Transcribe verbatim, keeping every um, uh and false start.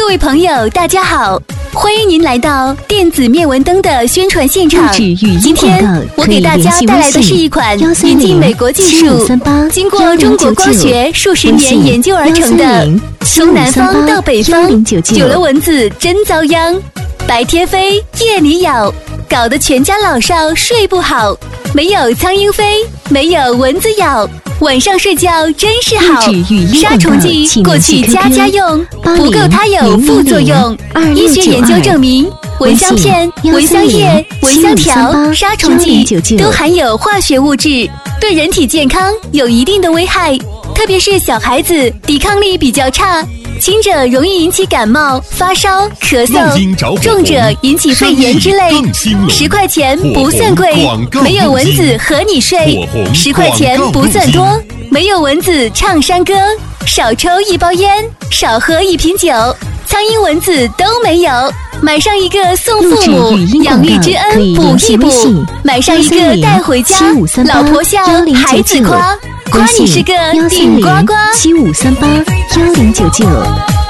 各位朋友，大家好，欢迎您来到电子面文灯的宣传现场。今天我给大家带来的是一款引进美国技术，经过中国光学数十年研究而成的从南方到北方，久了蚊子真遭殃，白天飞，夜里咬，搞得全家老少睡不好。没有苍蝇飞，没有蚊子咬，晚上睡觉真是好。杀虫剂过去家家用，不够它有副作用。医学研究证明，蚊香片、蚊香叶、蚊香条、杀虫剂都含有化学物质，对人体健康有一定的危害，特别是小孩子抵抗力比较差。轻者容易引起感冒、发烧、咳嗽，重者引起肺炎之类。十块钱不算贵，没有蚊子和你睡；十块钱不算多，没有蚊子唱山歌。少抽一包烟，少喝一瓶酒，苍蝇蚊子都没有。买上一个送父母，养育之恩补一补；买上一个带回家，老婆笑，孩子夸，夸你是个顶呱呱。 七五三八幺零九九。